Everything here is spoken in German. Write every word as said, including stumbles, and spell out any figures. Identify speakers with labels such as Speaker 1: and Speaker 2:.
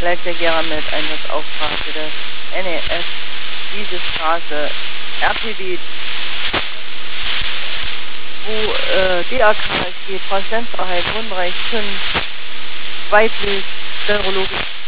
Speaker 1: Leipziger Gera-Mit Einsatzauftrag für das N E S, diese Straße, R P B, wo äh, D A K steht, Transzentverhalten, Wohnbereich fünf, weiblich, neurologisch